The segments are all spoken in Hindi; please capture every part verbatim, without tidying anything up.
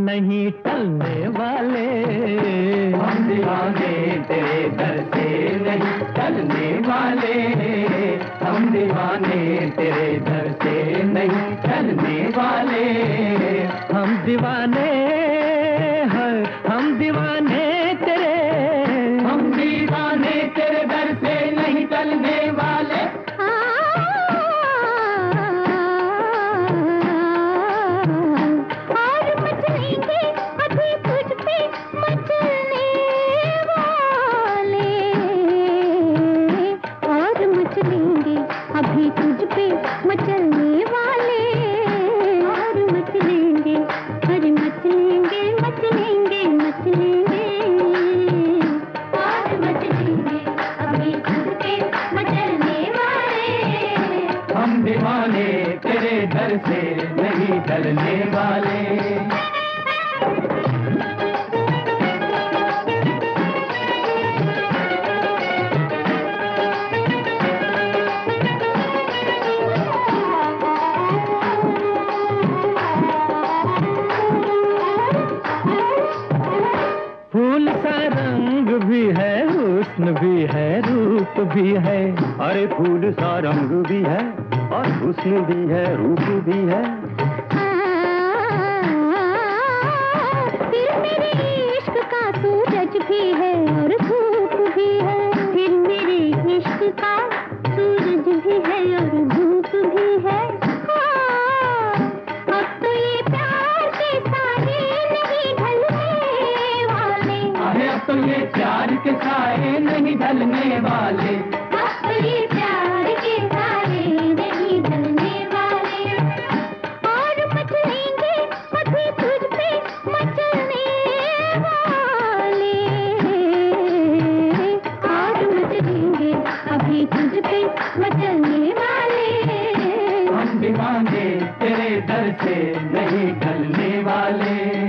नहीं टलने वाले। हम दीवाने तेरे दर से नहीं टलने वाले। हम दीवाने तेरे दर से नहीं टलने वाले। हम दीवाने हैं, हम दीवाने तेरे। हम दीवाने तेरे दर से नहीं टलने वाले। अभी तुझ पे मचलने वाले और मचलेंगे, अरे मचलेंगे मचलेंगे मचलेंगे और मचलेंगे, अभी तुझ पे मचलने वाले। हम दीवाने तेरे दर से नहीं टलने वाले। फूल सा रंग भी है, हुस्न भी है, रूप भी है। अरे फूल सा रंग भी है और हुस्न भी है, रूप भी है। फिर मेरे इश्क का सूरज भी है और धूप भी है। फिर मेरे इश्क का सूरज भी है और धूप भी है। अब तो ये प्यार के साए नहीं ढलने वाले। अरे अब तो ये प्यार के साए नहीं ढलने वाले। अब तो ये प्यार के साए नहीं ढलने वाले और मचलेंगे अभी तुझ पे मचलने वाले और मचलेंगे अभी तुझ पे मचलने वाले। हम दीवाने तेरे दर से नहीं टलने वाले।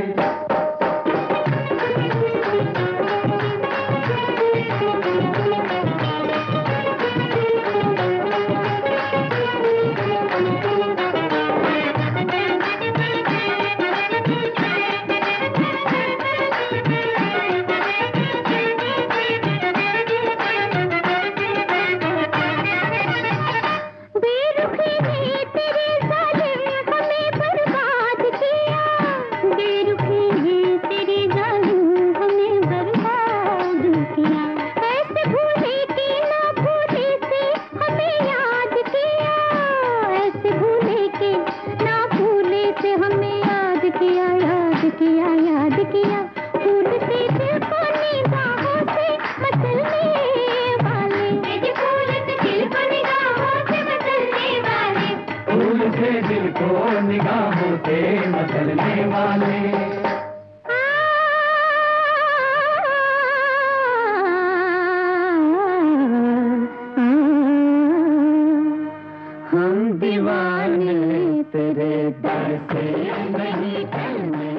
किया याद किया फूल से दिल को निगाहों से मचलने वाले। फूल से दिल को निगाहों से मचलने वाले। फूल से दिल को निगाहों से मचलने वाले। हम दीवाने तेरे दर से नहीं टलने